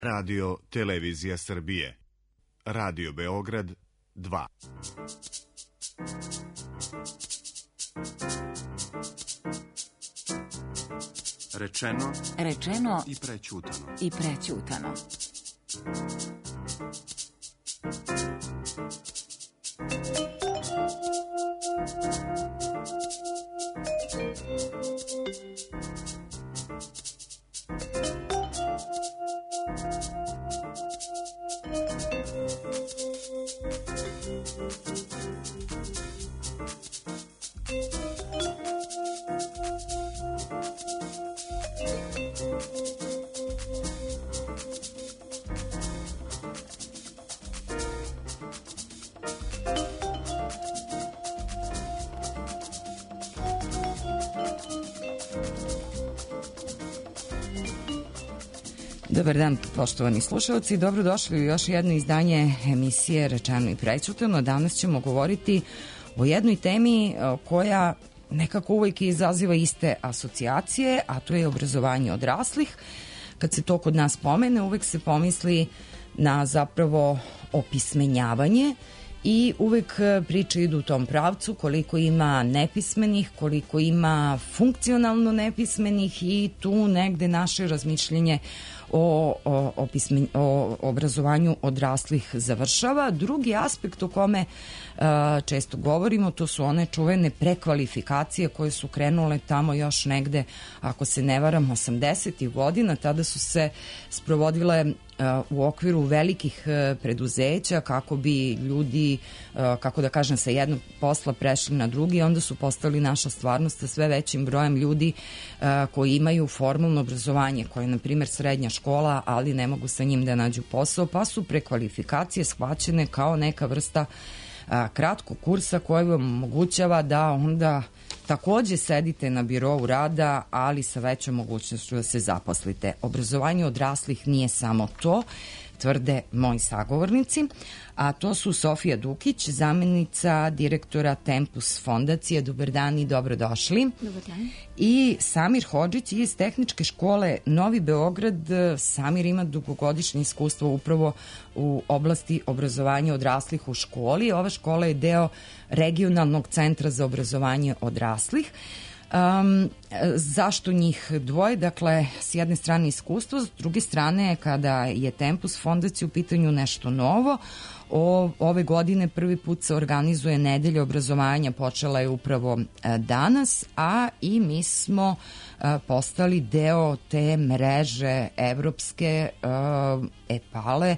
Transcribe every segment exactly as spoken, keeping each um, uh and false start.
Radio Televizija Srbije. Radio Beograd dva. Rečeno, rečeno i prećutano. I prećutano. Dobar dan, poštovani slušalci, dobrodošli u još jedno izdanje emisije Rečeno i prećutano. Danas ćemo govoriti o jednoj temi koja nekako uvijek izaziva iste asocijacije, a to je obrazovanje odraslih. Kad se to kod nas pomene, uvijek se pomisli na zapravo opismenjavanje i uvijek priče idu u tom pravcu koliko ima nepismenih, koliko ima funkcionalno nepismenih i tu negde naše razmišljenje o, o, o, pismen, o obrazovanju odraslih završava. Drugi aspekt o kome uh, često govorimo, to su one čuvene prekvalifikacije koje su krenule tamo još negde, ako se ne varam, osamdesetih godina. Tada su se sprovodile u okviru velikih preduzeća kako bi ljudi, kako da kažem, sa jednog posla prešli na drugi, onda su postali naša stvarnost sa sve većim brojem ljudi koji imaju formalno obrazovanje, koje je na primjer srednja škola, ali ne mogu sa njim da nađu posao, pa su prekvalifikacije shvaćene kao neka vrsta kratkog kursa koji vam omogućava da onda takođe sedite na birovu rada, ali sa većom mogućnošću da se zaposlite. Obrazovanje odraslih nije samo to, tvrde moji sagovornici, a to su Sofija Dukić, zamenica direktora Tempus fondacije. Dobar dan i dobrodošli. Dobar dan. I Samir Hodžić iz Tehničke škole Novi Beograd. Samir ima dugogodišnje iskustvo upravo u oblasti obrazovanja odraslih u školi. Ova škola je deo regionalnog centra za obrazovanje odraslih. Um, zašto njih dvoje? Dakle, s jedne strane iskustvo, s druge strane kada je Tempus fondacija u pitanju nešto novo. O, ove godine prvi put se organizuje nedelja obrazovanja, počela je upravo a, danas, a i mi smo a, postali deo te mreže evropske a, EPALE,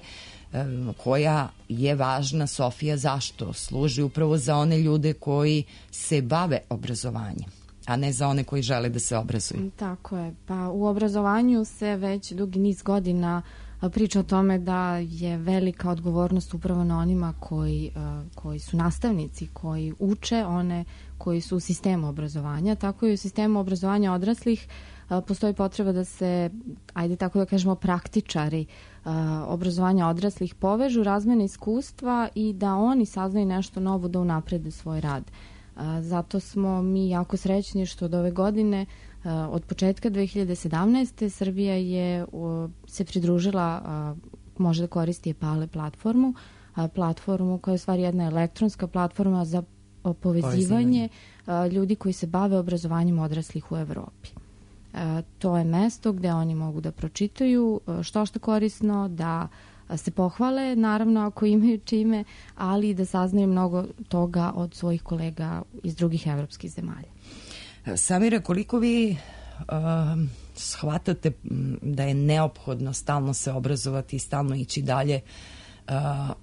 koja je važna. Sofija, zašto? Služi upravo za one ljude koji se bave obrazovanjem, a ne za one koji žele da se obrazuju. Tako je. Pa u obrazovanju se već dugi niz godina priča o tome da je velika odgovornost upravo na onima koji, koji su nastavnici, koji uče, one koji su u sistemu obrazovanja. Tako i u sistemu obrazovanja odraslih postoji potreba da se, ajde tako da kažemo, praktičari obrazovanja odraslih povežu, razmene iskustva i da oni saznaju nešto novo, da unaprede svoj rad. Zato smo mi jako srećni što od ove godine, od početka dve hiljade sedamnaeste. Srbija je se pridružila, može da koristi EPALE platformu, platformu koja je u stvari jedna elektronska platforma za povezivanje ljudi koji se bave obrazovanjem odraslih u Evropi. To je mesto gde oni mogu da pročitaju što što korisno, da se pohvale, naravno ako imaju čime, ali i da saznaju mnogo toga od svojih kolega iz drugih evropskih zemalja. Samira, koliko vi uh, shvatate da je neophodno stalno se obrazovati i stalno ići dalje uh,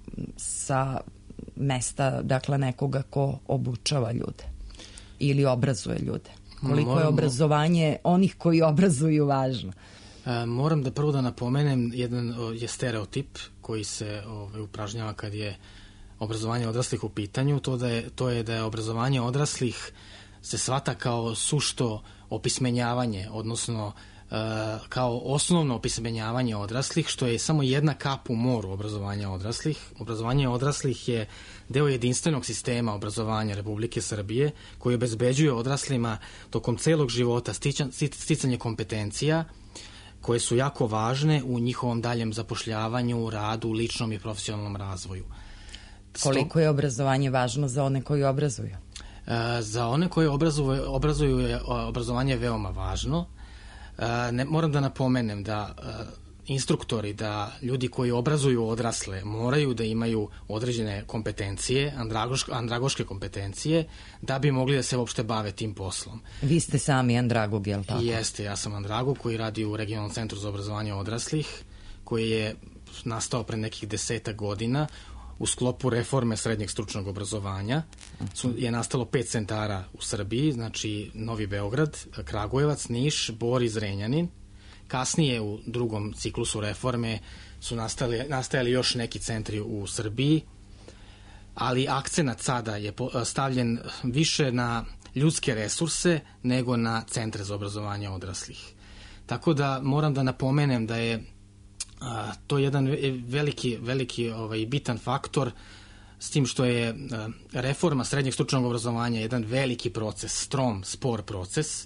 sa mesta, dakle, nekoga ko obučava ljude ili obrazuje ljude? Koliko Moramo... je obrazovanje onih koji obrazuju važno? E, moram da prvo da napomenem, jedan o, je stereotip koji se ove, upražnjava kad je obrazovanje odraslih u pitanju, to, da je, to je da je obrazovanje odraslih se shvata kao sušto opismenjavanje, odnosno e, kao osnovno opismenjavanje odraslih, što je samo jedna kap u moru obrazovanja odraslih. Obrazovanje odraslih je deo jedinstvenog sistema obrazovanja Republike Srbije koji obezbeđuje odraslima tokom celog života sticanje kompetencija koje su jako važne u njihovom daljem zapošljavanju, radu, ličnom i profesionalnom razvoju. Koliko je obrazovanje važno za one koji obrazuju? Za one koji obrazuju, obrazuju je obrazovanje veoma važno. Ne, moram da napomenem da instruktori, da ljudi koji obrazuju odrasle moraju da imaju određene kompetencije, andragoške, andragoške kompetencije, da bi mogli da se uopšte bave tim poslom. Vi ste sami andragog, je li tako? Jeste, ja sam andragog koji radi u Regionalnom centru za obrazovanje odraslih, koji je nastao pre nekih desetak godina u sklopu reforme srednjeg stručnog obrazovanja. Su, je nastalo pet centara u Srbiji, znači Novi Beograd, Kragujevac, Niš, Bor i Zrenjanin. Kasnije u drugom ciklusu reforme su nastali, nastajali još neki centri u Srbiji, ali akcenat sada je stavljen više na ljudske resurse nego na centre za obrazovanje odraslih. Tako da moram da napomenem da je a, to jedan veliki, veliki ovaj, bitan faktor, s tim što je a, reforma srednjeg stručnog obrazovanja jedan veliki proces, strom, spor proces,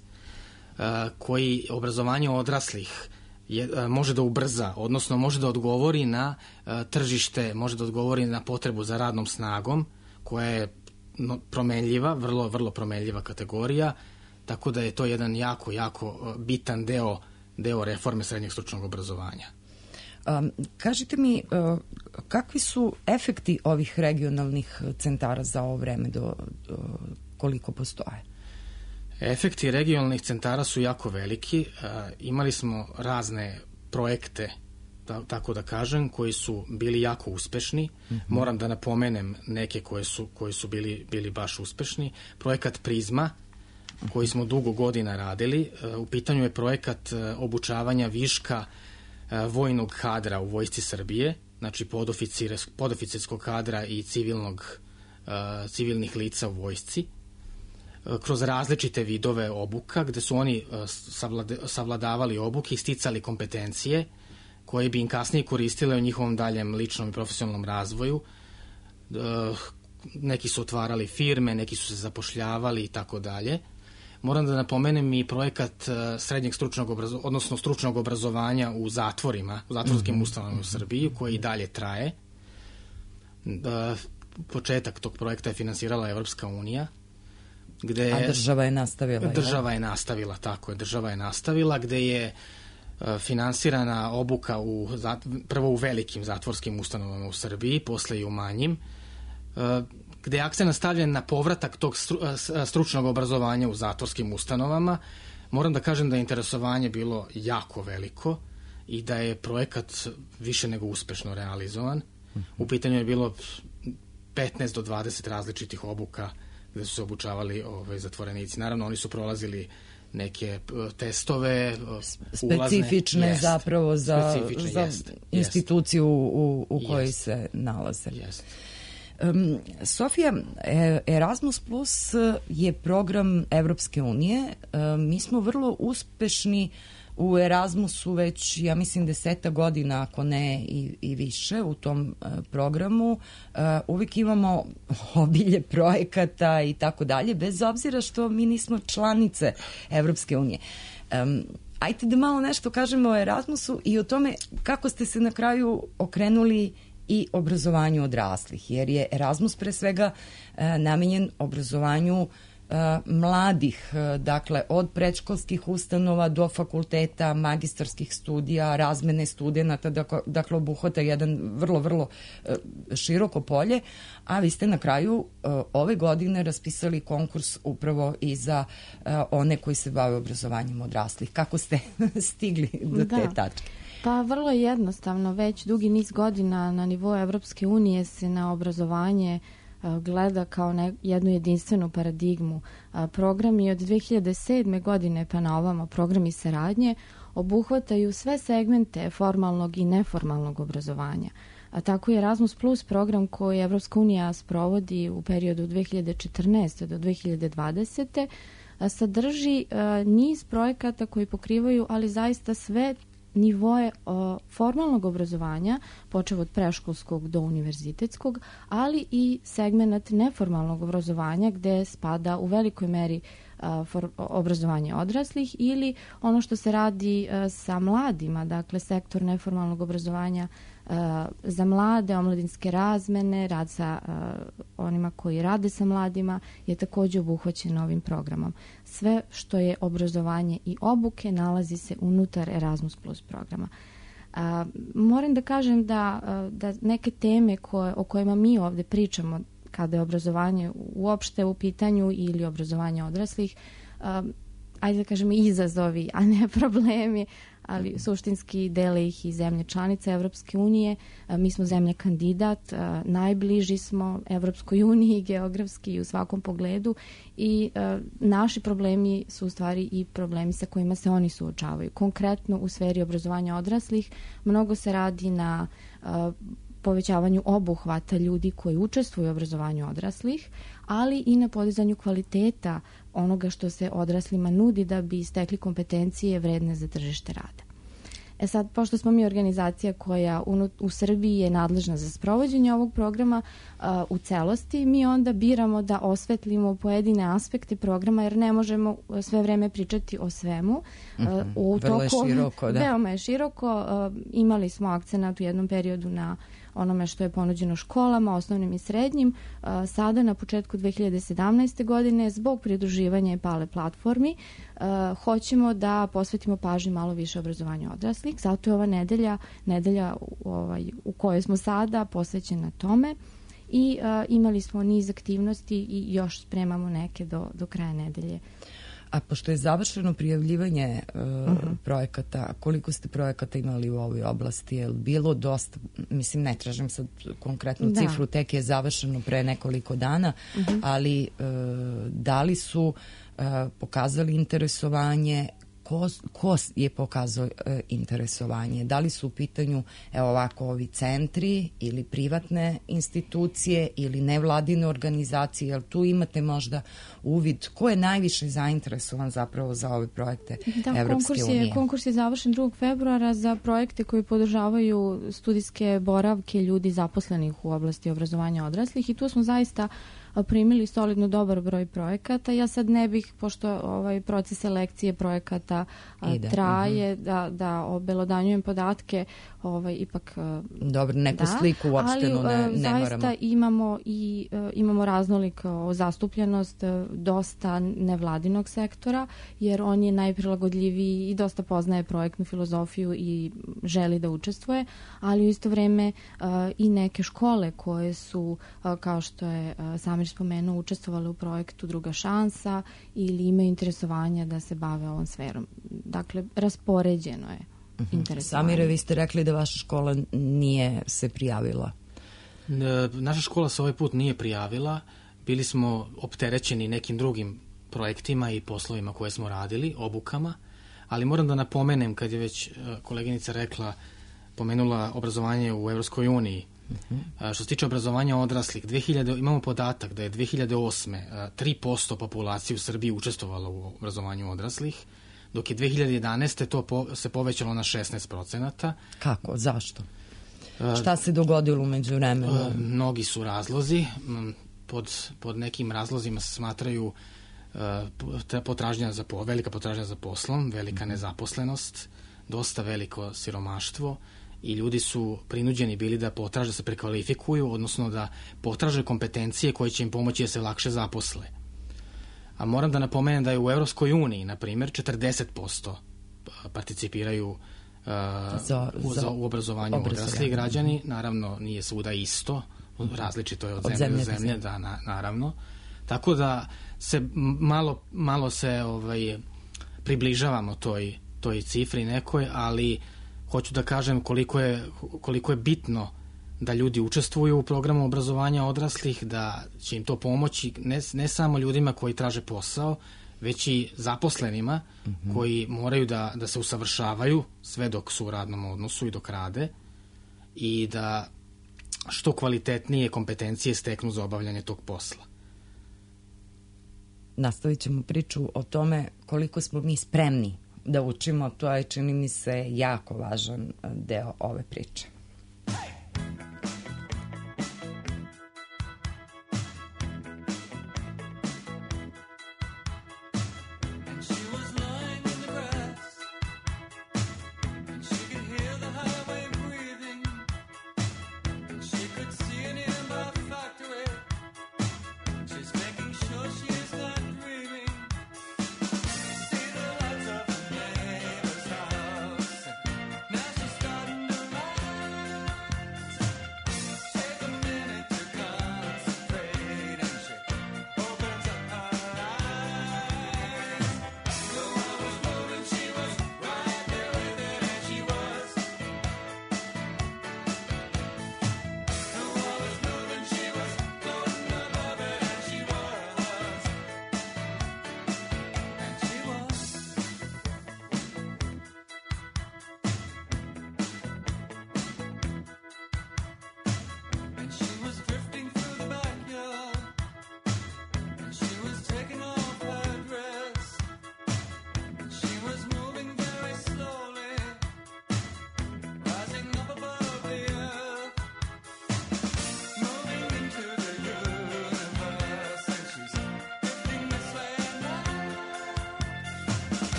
koji obrazovanje odraslih je, može da ubrza, odnosno može da odgovori na tržište, može da odgovori na potrebu za radnom snagom, koja je promenljiva, vrlo, vrlo promenljiva kategorija, tako da je to jedan jako, jako bitan deo, deo reforme srednjeg stručnog obrazovanja. Um, kažite mi, uh, kakvi su efekti ovih regionalnih centara za ovo vreme, do, do koliko postoje? Efekti regionalnih centara su jako veliki. E, imali smo razne projekte, da, tako da kažem, koji su bili jako uspešni. Mm-hmm. Moram da napomenem neke koje su, koji su bili, bili baš uspešni. Projekat Prizma, koji smo dugo godina radili. E, u pitanju je projekat e, obučavanja viška e, vojnog kadra u Vojsci Srbije, znači podoficirskog kadra i civilnog, e, civilnih lica u vojsci, kroz različite vidove obuka, gde su oni savladavali obuke i sticali kompetencije koje bi im kasnije koristile u njihovom daljem ličnom i profesionalnom razvoju. Neki su otvarali firme, neki su se zapošljavali i tako dalje. Moram da napomenem i projekat srednjeg stručnog obrazovanja, odnosno stručnog obrazovanja u zatvorima, u zatvorskim ustanovama u Srbiji, koji i dalje traje. Početak tog projekta je finansirala Evropska unija. Gde A država je nastavila. Država je nastavila, tako je, država je nastavila, gde je uh, finansirana obuka u, prvo u velikim zatvorskim ustanovama u Srbiji, posle i u manjim, uh, gde je akcent stavljen na povratak tog stru, uh, stručnog obrazovanja u zatvorskim ustanovama. Moram da kažem da je interesovanje bilo jako veliko i da je projekat više nego uspešno realizovan. U pitanju je bilo petnaest do dvadeset različitih obuka gde su se obučavali ovaj, zatvorenici. Naravno, oni su prolazili neke testove specifične jest, zapravo za, specifične, za jest, instituciju u, u kojoj jest. se nalaze. Jest. Um, Sofija, Erasmus Plus je program Evropske unije. Um, mi smo vrlo uspešni u Erasmusu već, ja mislim, deseta godina, ako ne i, i više, u tom uh, programu. Uh, uvijek imamo obilje projekata i tako dalje, bez obzira što mi nismo članice Evropske unije. Um, ajte da malo nešto kažemo o Erasmusu i o tome kako ste se na kraju okrenuli i obrazovanju odraslih, jer je Erasmus pre svega uh, namenjen obrazovanju uh, mladih, uh, dakle od predškolskih ustanova do fakulteta, magistarskih studija, razmene studenata, dakle, dakle obuhvata jedan vrlo, vrlo uh, široko polje, a vi ste na kraju uh, ove godine raspisali konkurs upravo i za uh, one koji se bave obrazovanjem odraslih. Kako ste stigli do da. te tačke? Pa vrlo jednostavno, već dugi niz godina na nivou Evropske unije se na obrazovanje uh, gleda kao ne, jednu jedinstvenu paradigmu. Uh, programi od dve hiljade sedme. godine pa na ovamo, programi saradnje, obuhvataju sve segmente formalnog i neformalnog obrazovanja. A tako je Erasmus Plus program koji Evropska unija sprovodi u periodu dve hiljade četrnaeste. do dve hiljade dvadesete. Uh, sadrži uh, niz projekata koji pokrivaju, ali zaista sve nivoe o, formalnog obrazovanja, počev od preškolskog do univerzitetskog, ali i segment neformalnog obrazovanja gde spada u velikoj meri for, obrazovanje odraslih, ili ono što se radi sa mladima, dakle sektor neformalnog obrazovanja za mlade, omladinske razmene, rad sa onima koji rade sa mladima je takođe obuhvaćeno ovim programom. Sve što je obrazovanje i obuke nalazi se unutar Erasmus plus programa. A, moram da kažem da, da neke teme koje, o kojima mi ovde pričamo kada je obrazovanje uopšte u pitanju ili obrazovanje odraslih, a, ajde da kažem izazovi, a ne problemi, ali suštinski dele ih i zemlje članice Evropske unije. Mi smo zemlja kandidat, najbliži smo Evropskoj uniji geografski i u svakom pogledu i naši problemi su u stvari i problemi sa kojima se oni suočavaju. Konkretno u sferi obrazovanja odraslih mnogo se radi na povećavanju obuhvata ljudi koji učestvuju u obrazovanju odraslih, ali i na podizanju kvaliteta onoga što se odraslima nudi da bi stekli kompetencije vredne za tržište rada. E sad, pošto smo mi organizacija koja u, u Srbiji je nadležna za sprovođenje ovog programa a, u celosti, mi onda biramo da osvetlimo pojedine aspekte programa, jer ne možemo sve vreme pričati o svemu. A, u Vrlo je toku, široko, da. Veoma je široko. A, imali smo akcenat u jednom periodu na onome što je ponuđeno školama, osnovnim i srednjim. Sada na početku dve hiljade sedamnaeste. godine zbog pridruživanja i pale platformi hoćemo da posvetimo pažnju malo više obrazovanju odraslih. Zato je ova nedelja, nedelja ovaj, u kojoj smo sada posvećena tome i uh, imali smo niz aktivnosti i još spremamo neke do, do kraja nedelje. A pošto je završeno prijavljivanje uh, uh-huh. projekata, koliko ste projekata imali u ovoj oblasti? Je li bilo dosta, mislim ne tražim sad konkretnu da. cifru, tek je završeno pre nekoliko dana, uh-huh. ali uh, da li su uh, pokazali interesovanje, ko, ko je pokazao uh, interesovanje? Da li su u pitanju, evo ovako, ovi centri ili privatne institucije ili nevladine organizacije, jel tu imate možda uvid ko je najviše zainteresovan zapravo za ove projekte da, Evropske konkurs unije? Je, konkurs je završen drugog februara za projekte koji podržavaju studijske boravke ljudi zaposlenih u oblasti obrazovanja odraslih i tu smo zaista primili solidno dobar broj projekata. Ja sad ne bih, pošto ovaj proces selekcije projekata Ide. traje, mm-hmm. da, da obelodanjujem podatke, ovaj, ipak... Dobro, neku da, sliku uopšteno ne, ne zaista moramo. Zaista imamo i imamo raznolik zastupljenost dosta nevladinog sektora, jer on je najprilagodljiviji i dosta poznaje projektnu filozofiju i želi da učestvuje, ali u isto vreme i neke škole koje su, kao što je Samir spomenuo, učestvovali u projektu Druga šansa ili imaju interesovanja da se bave ovom sferom. Dakle, raspoređeno je uh-huh. interesovanje. Samire, vi ste rekli da vaša škola nije se prijavila. Naša škola se ovaj put nije prijavila. Bili smo opterećeni nekim drugim projektima i poslovima koje smo radili, obukama, ali moram da napomenem, kad je već koleginica rekla, pomenula obrazovanje u Evropskoj uniji. Uh-huh. Što se tiče obrazovanja odraslih, dve hiljade, imamo podatak da je dve hiljade osme. tri posto populacije u Srbiji učestvovalo u obrazovanju odraslih, dok je dve hiljade jedanaeste. to po, se povećalo na šesnaest procenata. Kako? Zašto? Uh, Šta se dogodilo umeđu vremenu? Uh, mnogi su razlozi. Pod, pod nekim razlozima se smatraju uh, potražnja za po, velika potražnja za poslom, velika uh-huh. nezaposlenost, dosta veliko siromaštvo, i ljudi su prinuđeni bili da potraže, da se prekvalifikuju, odnosno da potraže kompetencije koje će im pomoći da se lakše zaposle. A moram da napomenem da je u Evropskoj uniji, na primjer, četrdeset posto participiraju uh, za, u, za, u obrazovanju odraslih građani. Naravno, nije svuda isto, različito je od, od zemlje do zemlje, zemlje, da, na, naravno. Tako da se malo, malo se ovaj, približavamo toj, toj cifri nekoj, ali hoću da kažem koliko je, koliko je bitno da ljudi učestvuju u programu obrazovanja odraslih, da će im to pomoći ne, ne samo ljudima koji traže posao, već i zaposlenima mm-hmm. koji moraju da, da se usavršavaju sve dok su u radnom odnosu i dok rade i da što kvalitetnije kompetencije steknu za obavljanje tog posla. Nastavit ćemo priču o tome koliko smo mi spremni da učimo, to je, čini mi se, jako važan deo ove priče.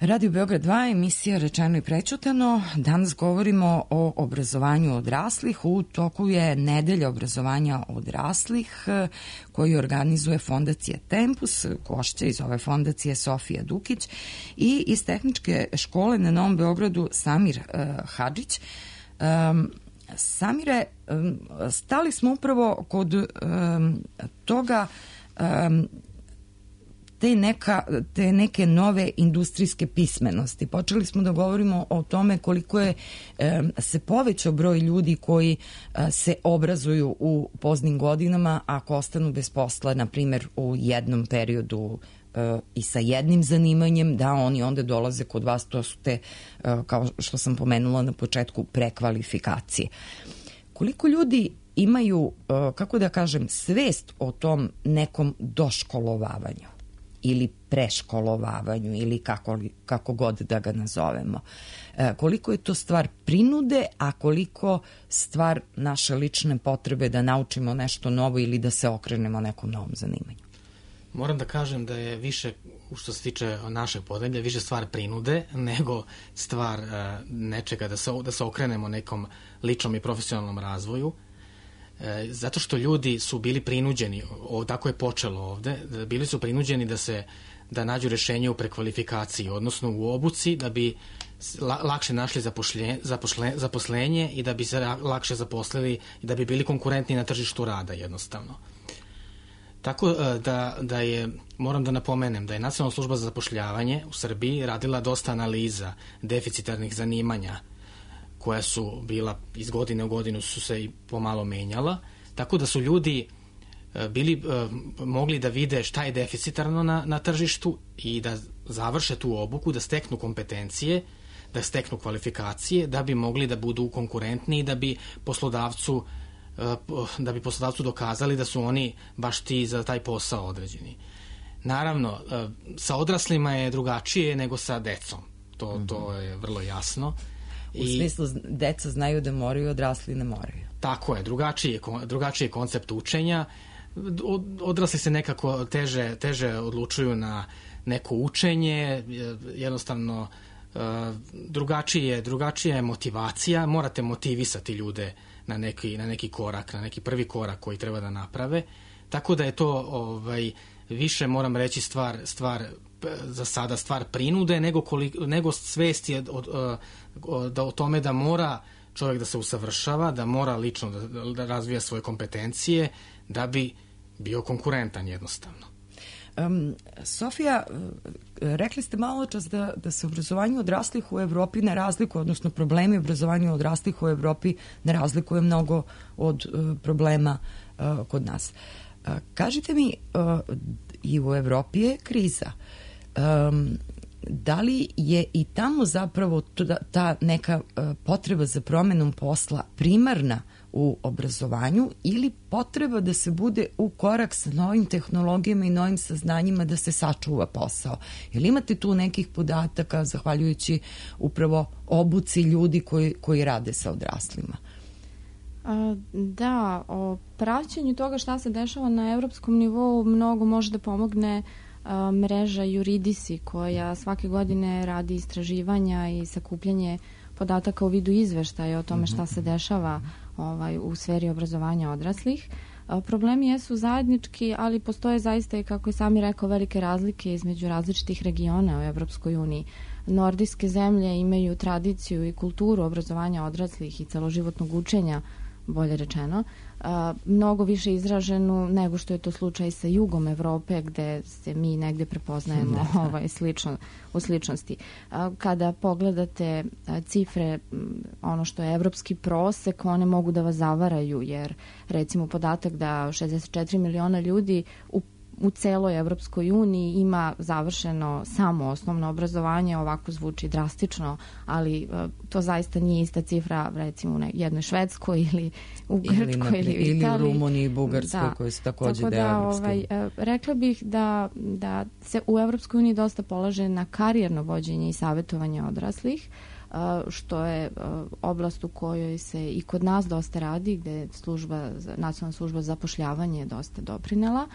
Radio Beograd dva, emisija Rečeno i prećutano. Danas govorimo o obrazovanju odraslih. U toku je nedelja obrazovanja odraslih koju organizuje Fondacija Tempus. Gošća iz ove fondacije Sofija Dukić i iz Tehničke škole na Novom Beogradu Samir uh, Hadžić. Um, Samire, um, stali smo upravo kod um, toga um, Te, neka, te neke nove industrijske pismenosti. Počeli smo da govorimo o tome koliko je e, se povećao broj ljudi koji e, se obrazuju u poznim godinama, ako ostanu bez posla, na primjer, u jednom periodu e, i sa jednim zanimanjem, da oni onda dolaze kod vas, to su te, e, kao što sam pomenula na početku, prekvalifikacije. Koliko ljudi imaju, e, kako da kažem, svest o tom nekom doškolovavanju ili preškolovavanju ili kako, kako god da ga nazovemo. E, koliko je to stvar prinude, a koliko stvar naše lične potrebe da naučimo nešto novo ili da se okrenemo nekom novom zanimanju? Moram da kažem da je više, što se tiče našeg podeblja, više stvar prinude nego stvar uh, nečega da se, da se okrenemo nekom ličnom i profesionalnom razvoju. Zato što ljudi su bili prinuđeni, tako je počelo ovde, bili su prinuđeni da se da nađu rešenje u prekvalifikaciji, odnosno u obuci, da bi lakše našli zapošlje, zapošle, zaposlenje i da bi se lakše zaposlili i da bi bili konkurentni na tržištu rada jednostavno. Tako da, da je, moram da napomenem da je Nacionalna služba za zapošljavanje u Srbiji radila dosta analiza deficitarnih zanimanja koja su bila iz godine u godinu su se i pomalo menjala, tako da su ljudi bili mogli da vide šta je deficitarno na, na tržištu i da završe tu obuku, da steknu kompetencije, da steknu kvalifikacije, da bi mogli da budu konkurentni i da bi poslodavcu da bi poslodavcu dokazali da su oni baš ti za taj posao određeni. Naravno, sa odraslima je drugačije nego sa decom. To, to je vrlo jasno. U smislu, deca znaju da moraju, odrasli ne moraju. Tako je, drugačiji je, drugačiji je koncept učenja. Odrasli se nekako teže, teže odlučuju na neko učenje, jednostavno drugačije, drugačija je motivacija, morate motivisati ljude na neki, na neki korak, na neki prvi korak koji treba da naprave. Tako da je to ovaj, više, moram reći, stvar, stvar za sada stvar prinude nego, koliko, nego svest je o, o, da, o tome da mora čovjek da se usavršava, da mora lično da, da razvija svoje kompetencije da bi bio konkurentan jednostavno. Um, Sofija, rekli ste malo čas da, da se obrazovanje odraslih u Evropi ne razlikuje, odnosno problemi obrazovanja odraslih u Evropi ne razlikuje mnogo od uh, problema uh, kod nas. Uh, kažite mi, uh, i u Evropi je kriza. Um, da li je i tamo zapravo ta, ta neka uh, potreba za promenom posla primarna u obrazovanju ili potreba da se bude u korak sa novim tehnologijama i novim saznanjima da se sačuva posao? Jel imate tu nekih podataka zahvaljujući upravo obuci ljudi koji, koji rade sa odraslima? A, da, o praćenju toga šta se dešava na evropskom nivou mnogo može da pomogne a, mreža Juridisi koja svake godine radi istraživanja i sakupljanje podataka u vidu izveštaja o tome šta se dešava ovaj, u sferi obrazovanja odraslih. A, problemi jesu zajednički, ali postoje zaista i, kako je sami rekao, velike razlike između različitih regiona u Evropskoj uniji. Nordijske zemlje imaju tradiciju i kulturu obrazovanja odraslih i celoživotnog učenja, bolje rečeno, a, mnogo više izraženu nego što je to slučaj sa jugom Evrope, gde se mi negde prepoznajemo ovaj, slično, u sličnosti. A, kada pogledate a, cifre, ono što je evropski prosek, one mogu da vas zavaraju, jer recimo podatak da šezdeset četiri miliona ljudi u u celoj Evropskoj uniji ima završeno samo osnovno obrazovanje, ovako zvuči drastično, ali uh, to zaista nije ista cifra recimo u jednoj Švedskoj ili u Grčkoj ili, ili u Italiji. Ili u Rumuniji i Bugarskoj, da, koji su takođe deo da, Evropske. Ovaj, uh, rekla bih da, da se u Evropskoj uniji dosta polaže na karijerno vođenje i savjetovanje odraslih, uh, što je uh, oblast u kojoj se i kod nas dosta radi, gde služba, Nacionalna služba za zapošljavanje je dosta doprinela.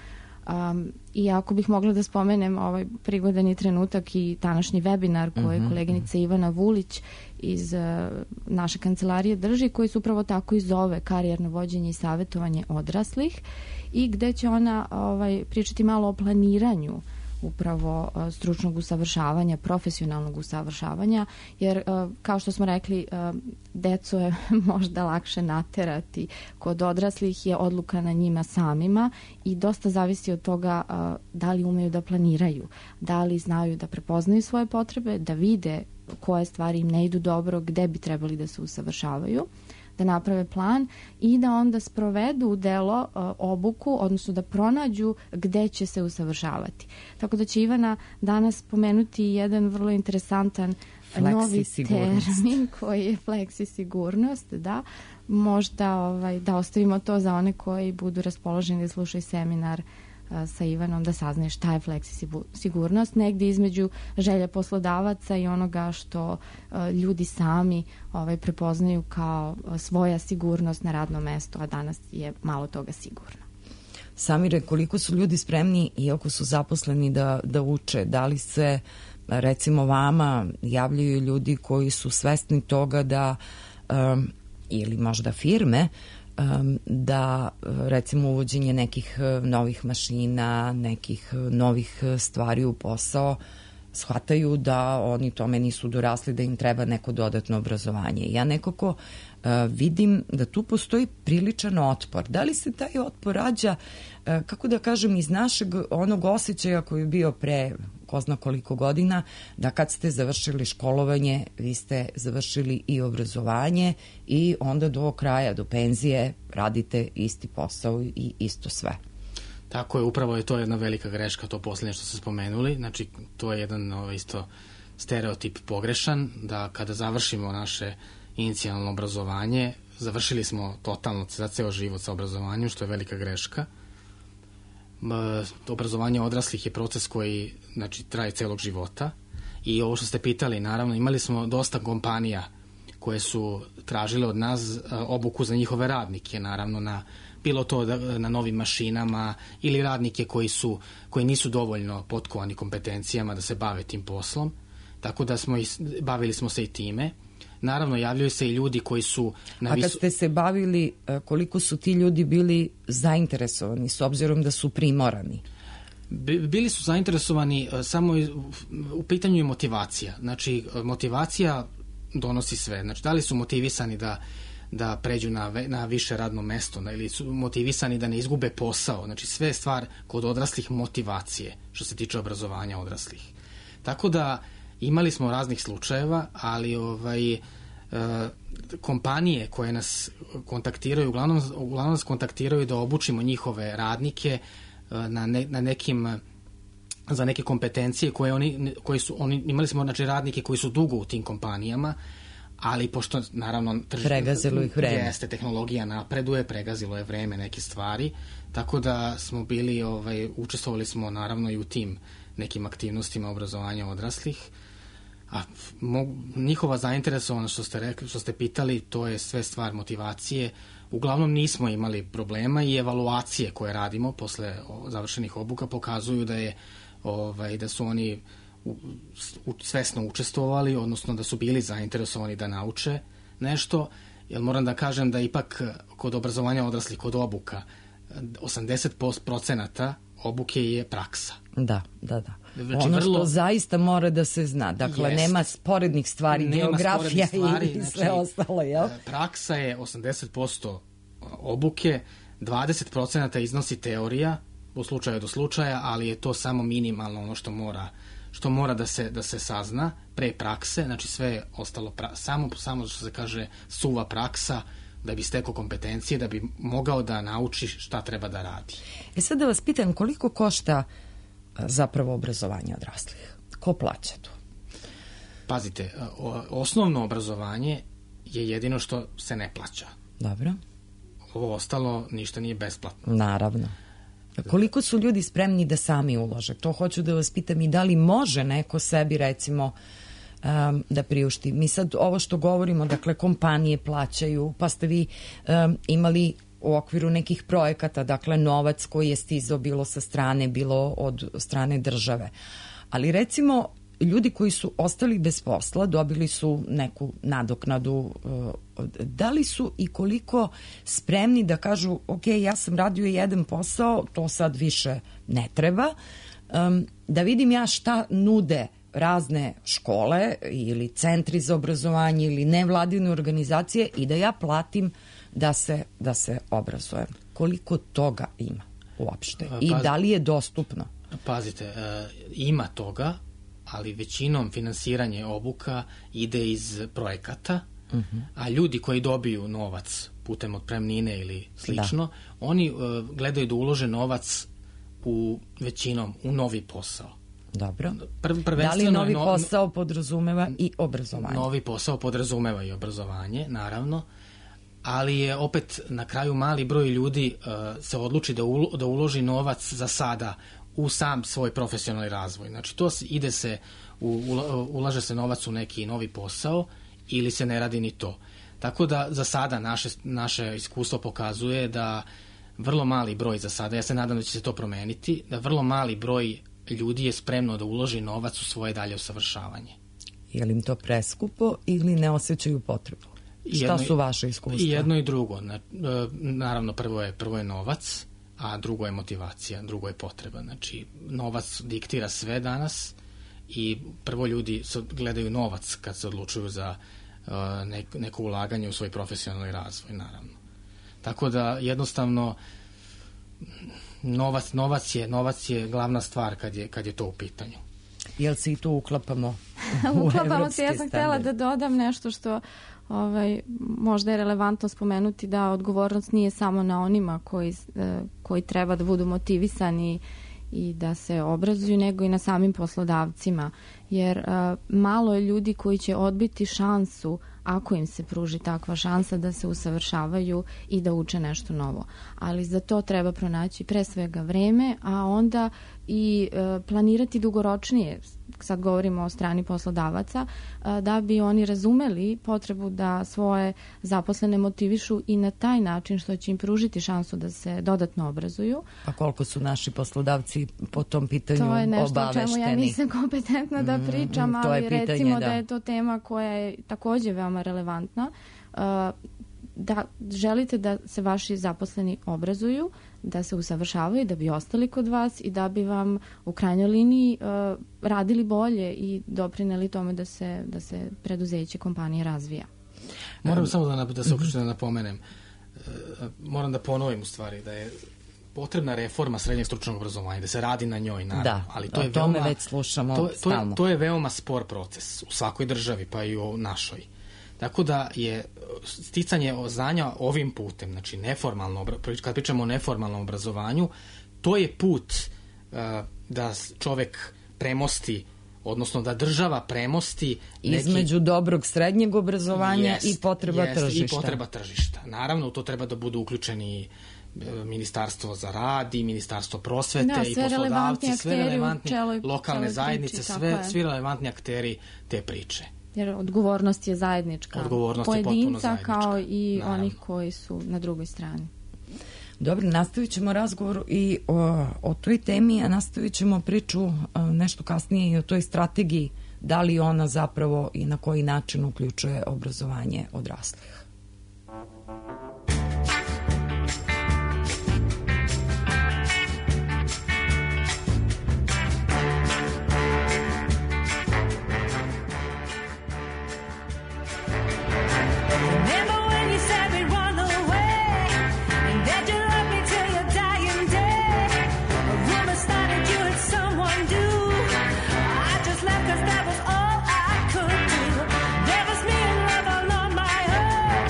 Um, I ako bih mogla da spomenem ovaj prigodan je trenutak i današnji webinar koji je koleginica Ivana Vulić iz uh, naše kancelarije drži, koji se upravo tako i zove karijerno vođenje i savjetovanje odraslih, i gde će ona ovaj, pričati malo o planiranju upravo uh, stručnog usavršavanja, profesionalnog usavršavanja, jer uh, kao što smo rekli, uh, decu je možda lakše naterati, kod odraslih je odluka na njima samima i dosta zavisi od toga uh, da li umeju da planiraju, da li znaju da prepoznaju svoje potrebe, da vide koje stvari im ne idu dobro, gde bi trebali da se usavršavaju, da naprave plan i da onda sprovedu u delo uh, obuku, odnosno da pronađu gde će se usavršavati. Tako da će Ivana danas pomenuti jedan vrlo interesantan novi termin koji je fleksi sigurnost, da, možda ovaj, da ostavimo to za one koji budu raspoloženi da slušaju seminar sa Ivanom, da saznaju šta je fleksi sigurnost, negde između želja poslodavaca i onoga što uh, ljudi sami ovaj, prepoznaju kao svoja sigurnost na radnom mestu, a danas je malo toga sigurno. Samire, koliko su ljudi spremni, iako su zaposleni, da, da uče? Da li se, recimo vama, javljaju ljudi koji su svesni toga da, um, ili možda firme, da recimo uvođenje nekih novih mašina, nekih novih stvari u posao, shvataju da oni tome nisu dorasli, da im treba neko dodatno obrazovanje. Ja nekako uh, vidim da tu postoji priličan otpor. Da li se taj otpor rađa, uh, kako da kažem, iz našeg onog osjećaja koji je bio pre ko zna koliko godina, da kad ste završili školovanje, vi ste završili i obrazovanje i onda do kraja, do penzije radite isti posao i isto sve. Tako je, upravo je to jedna velika greška, to poslednje što ste spomenuli. Znači, to je jedan o, isto stereotip pogrešan, da kada završimo naše inicijalno obrazovanje, završili smo totalno za ceo život sa obrazovanjem, što je velika greška. Obrazovanje odraslih je proces koji, znači, traje celog života. I ovo što ste pitali, naravno, imali smo dosta kompanija koje su tražile od nas obuku za njihove radnike, naravno, na bilo to na novim mašinama ili radnike koji su koji nisu dovoljno potkovani kompetencijama da se bave tim poslom. Tako da smo i, bavili smo se i time. Naravno, javljaju se i ljudi koji su... Na A kad ste se bavili, koliko su ti ljudi bili zainteresovani, s obzirom da su primorani? Bili su zainteresovani samo u pitanju je motivacija. Znači, motivacija donosi sve. Znači, da li su motivisani da da pređu na, na više radno mesto, ili su motivisani da ne izgube posao. Znači, sve je stvar kod odraslih motivacije, što se tiče obrazovanja odraslih. Tako da imali smo raznih slučajeva, ali ovaj, e, kompanije koje nas kontaktiraju, uglavnom, uglavnom nas kontaktiraju da obučimo njihove radnike e, na, ne, na nekim za neke kompetencije koje oni, koji su, oni, imali smo znači radnike koji su dugo u tim kompanijama, ali pošto naravno pregazilo ih vreme. Jeste, tehnologija napreduje, pregazilo je vreme neke stvari, tako da smo bili, ovaj, učestvovali smo naravno i u tim nekim aktivnostima obrazovanja odraslih. A mo, njihova zainteresovanost, što ste rekli, što ste pitali, to je sve stvar motivacije. Uglavnom nismo imali problema i evaluacije koje radimo posle završenih obuka pokazuju da je ovaj, da su oni U, u, svesno učestvovali, odnosno da su bili zainteresovani da nauče nešto, jer moram da kažem da ipak kod obrazovanja odraslih, kod obuka, osamdeset procenata obuke je praksa. Da, da, da. Znači, ono vrlo... što zaista mora da se zna. Dakle, jest. Nema sporednih stvari, nema geografija stvari, i sve znači, ostalo, jel? Praksa je osamdeset posto obuke, dvadeset procenata iznosi teorija, u slučaju do slučaja, ali je to samo minimalno ono što mora što mora da se, da se sazna pre prakse, znači sve je ostalo pra, samo, samo što se kaže suva praksa da bi stekao kompetencije, da bi mogao da nauči šta treba da radi. E sad da vas pitam, koliko košta zapravo obrazovanje odraslih? Ko plaća to? Pazite, osnovno obrazovanje je jedino što se ne plaća. Dobro. Ovo ostalo ništa nije besplatno. Naravno. Koliko su ljudi spremni da sami ulože? To hoću da vas pitam i da li može neko sebi recimo um, da priušti. Mi sad ovo što govorimo, dakle kompanije plaćaju, pa ste vi um, imali u okviru nekih projekata, dakle novac koji je stizao bilo sa strane, bilo od strane države. Ali recimo, ljudi koji su ostali bez posla, dobili su neku nadoknadu, da li su i koliko spremni da kažu, ok, ja sam radio jedan posao, to sad više ne treba, da vidim ja šta nude razne škole ili centri za obrazovanje ili nevladine organizacije i da ja platim da se, da se obrazujem. Koliko toga ima uopšte i da li je dostupno? Pazite, ima toga, ali većinom finansiranje obuka ide iz projekata, uh-huh. a ljudi koji dobiju novac putem otpremnine ili slično, da. oni uh, gledaju da ulože novac u većinom u novi posao. Dobro. Prv, da li novi no, posao podrazumeva i obrazovanje? Novi posao podrazumeva i obrazovanje, naravno, ali je opet na kraju mali broj ljudi uh, se odluči da, ulo, da uloži novac za sada u sam svoj profesionalni razvoj. Znači, to ide se, u, ulaže se novac u neki novi posao ili se ne radi ni to. Tako da za sada naše, naše iskustvo pokazuje da vrlo mali broj za sada, ja se nadam da će se to promeniti, da vrlo mali broj ljudi je spremno da uloži novac u svoje dalje usavršavanje. Je li im to preskupo ili ne osjećaju potrebu? Šta su vaše iskustva? I jedno i drugo. Naravno, prvo je, prvo je novac, a drugo je motivacija, drugo je potreba. Znači, novac diktira sve danas i prvo ljudi gledaju novac kad se odlučuju za uh, neko, neko ulaganje u svoj profesionalni razvoj, naravno. Tako da, jednostavno, novac, novac, je, novac je glavna stvar kad je, kad je to u pitanju. Jel se i tu uklapamo u Uklapamo se, ja sam htjela da dodam nešto što ovaj, možda je relevantno spomenuti, da odgovornost nije samo na onima koji, koji treba da budu motivisani i da se obrazuju, nego i na samim poslodavcima. Jer a, malo je ljudi koji će odbiti šansu ako im se pruži takva šansa da se usavršavaju i da uče nešto novo. Ali za to treba pronaći pre svega vreme, a onda i e, planirati dugoročnije, sad govorimo o strani poslodavaca, e, da bi oni razumeli potrebu da svoje zaposlene motivišu i na taj način što će im pružiti šansu da se dodatno obrazuju. A koliko su naši poslodavci po tom pitanju obavešteni? To je nešto obavešteni? o čemu ja nisam kompetentna da pričam, mm, ali pitanje, recimo da. da je to tema koja je takođe veoma relevantna. Uh, da želite da se vaši zaposleni obrazuju, da se usavršavaju, da bi ostali kod vas i da bi vam u krajnjoj liniji uh, radili bolje i doprineli tome da se, da se preduzeće kompanije razvija. Moram um, samo da, da se uključim da napomenem. Uh, moram da ponovim u stvari da je potrebna reforma srednjeg stručnog obrazovanja, da se radi na njoj, naravno. Da, ali to o je tome veoma, već slušamo to, to stalno. Je, to je veoma spor proces u svakoj državi, pa i u našoj. Tako da je sticanje znanja ovim putem, znači neformalno, kad pričamo o neformalnom obrazovanju, to je put uh, da čovek premosti, odnosno da država premosti neki... između dobrog srednjeg obrazovanja jest, i potreba jest, tržišta. I potreba tržišta. Naravno, to treba da budu uključeni Ministarstvo za rad i Ministarstvo prosvete da, i poslodavci, sve relevantni celoj, lokalne celoj zajednice, priči, sve, svi relevantni akteri te priče. Jer odgovornost je zajednička. Odgovornost pojedinca je kao i naravno. Onih koji su na drugoj strani. Dobro, nastavit ćemo razgovor i o, o toj temi, a nastavit ćemo priču a, nešto kasnije i o toj strategiji, da li ona zapravo i na koji način uključuje obrazovanje odraslih. That was all I could do. There was me in love alone my own.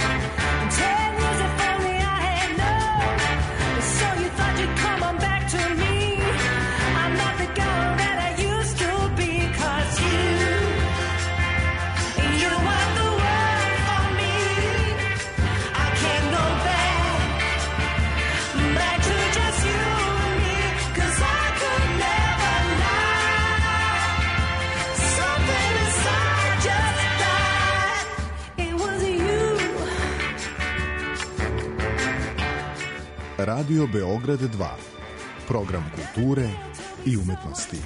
Radio Beograd dva. Program kulture i umetnosti.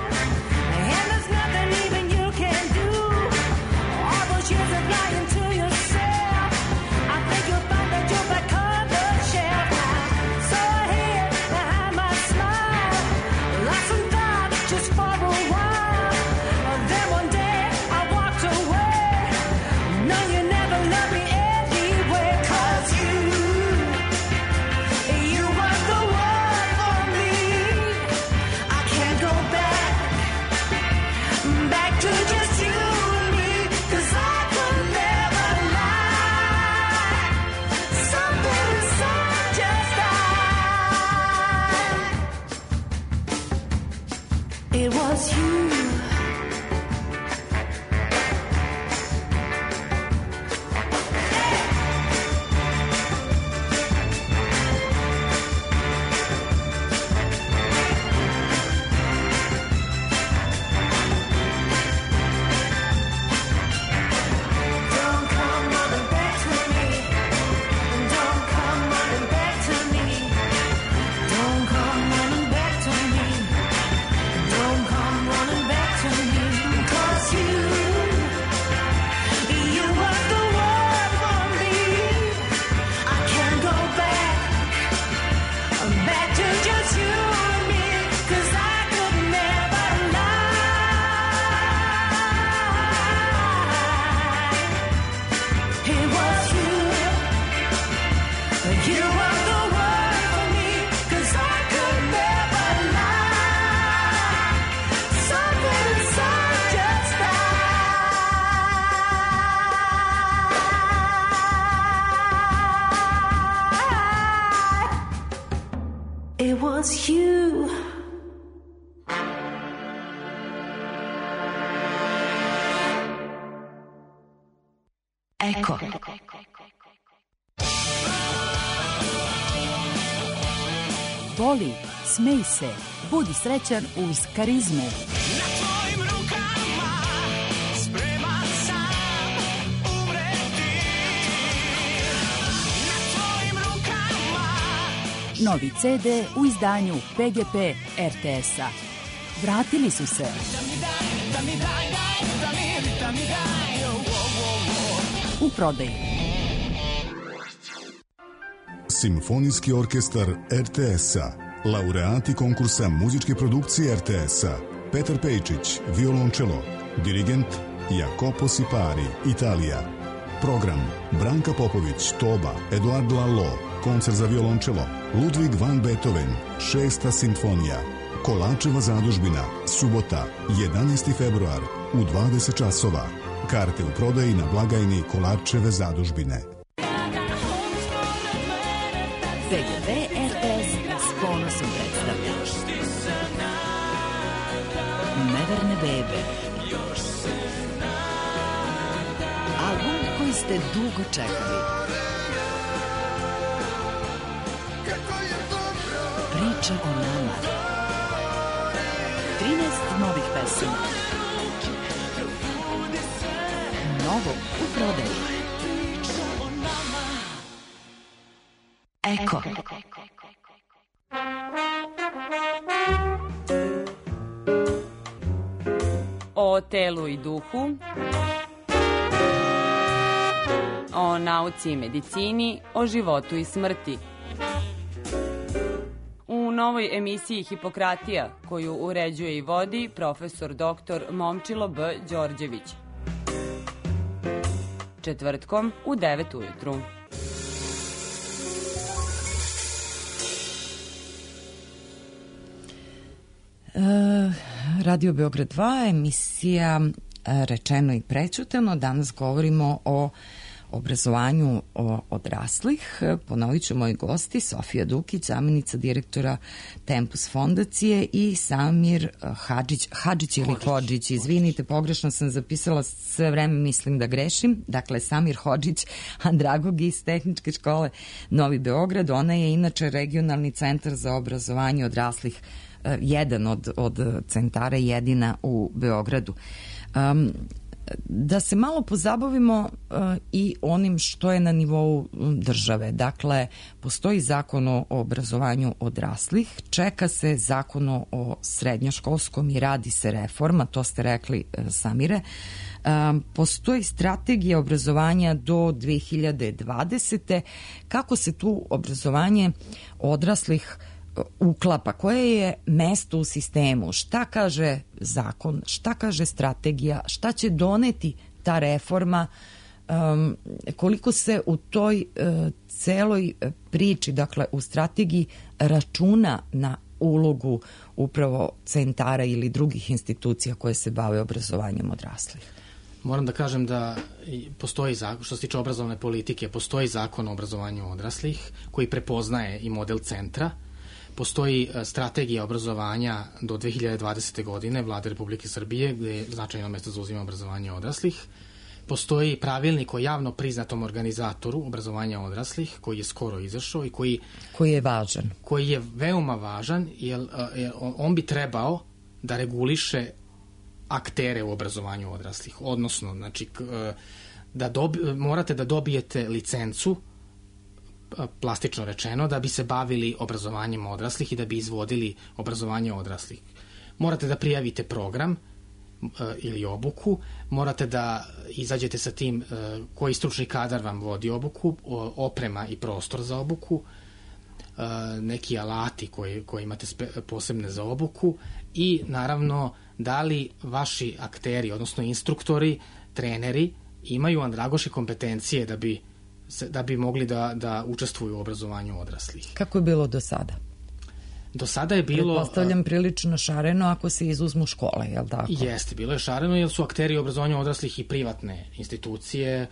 Eko. Voli, smej se, budi srećan uz Karizmu. Na tvojim rukama spreman sam umreti. Na tvojim rukama. Novi ce de u izdanju pe ge pe er te es-a. Vratili su se. Da mi daj, da mi daj, daj, da mi, da mi daj, oh, oh, oh. U prodaji. Simfonijski orkestar er te es-a. Laureati konkursa muzičke produkcije er te es-a. Petar Pejčić, violončelo. Dirigent Jacopo Sipari, Italija. Program Branka Popović, toba. Eduardo Allo, koncert za violončelo. Ludwig van Beethoven, šesta simfonija. Kolačeva zadužbina, subota, jedanaesti februar, u dvadeset časova. Karte u prodaji na blagajni Kolačeve zadužbine. pe ge pe er te es s ponosom predstavlja Neverne bebe. Album koji ste dugo čekali. Priča o nama. trinaest novih pesama. Novo u prodaji. Eko. O telu i duhu, o nauci i medicini, o životu i smrti. U novoj emisiji Hipokratija, koju uređuje i vodi profesor doktor Momčilo B. Đorđević. Četvrtkom u devet ujutru. Radio Beograd dva, emisija Rečeno i prećutano. Danas govorimo o obrazovanju odraslih. Ponovit ću moji gosti, Sofija Dukić, zamjenica direktora Tempus fondacije, i Samir Hadžić, Hadžić ili Hodžić, izvinite, pogrešno sam zapisala, sve vreme mislim da grešim. Dakle, Samir Hodžić, andragog iz Tehničke škole Novi Beograd. Ona je inače regionalni centar za obrazovanje odraslih, jedan od, od centara, jedina u Beogradu. Um, Da se malo pozabavimo uh, i onim što je na nivou države. Dakle, postoji zakon o obrazovanju odraslih, čeka se zakon o srednjoškolskom i radi se reforma, to ste rekli, uh, Samire. Um, postoji strategija obrazovanja do dve hiljade dvadesete. Kako se tu obrazovanje odraslih uklapa, koje je mesto u sistemu, šta kaže zakon, šta kaže strategija, šta će doneti ta reforma, um, koliko se u toj uh, celoj priči, dakle u strategiji, računa na ulogu upravo centara ili drugih institucija koje se bave obrazovanjem odraslih. Moram da kažem da postoji zakon, što se tiče obrazovne politike, postoji zakon o obrazovanju odraslih koji prepoznaje i model centra. Postoji strategija obrazovanja do dve hiljade dvadesete. godine Vlade Republike Srbije, gde značajno mesto zauzima obrazovanje odraslih. Postoji pravilnik o javno priznatom organizatoru obrazovanja odraslih, koji je skoro izašao i koji, koji je važan. Koji je veoma važan, jer, jer on bi trebao da reguliše aktere u obrazovanju odraslih. Odnosno, znači, da dobi, morate da dobijete licencu, plastično rečeno, da bi se bavili obrazovanjem odraslih i da bi izvodili obrazovanje odraslih. Morate da prijavite program e, ili obuku, morate da izađete sa tim e, koji stručni kadar vam vodi obuku, o, oprema i prostor za obuku, e, neki alati koji, koji imate spe, posebne za obuku i naravno da li vaši akteri, odnosno instruktori, treneri imaju andragoške kompetencije da bi da bi mogli da, da učestvuju u obrazovanju odraslih. Kako je bilo do sada? Do sada je bilo... Pretpostavljam prilično šareno ako se izuzmu škole, je li tako? Jeste, bilo je šareno jer su akteri obrazovanja odraslih i privatne institucije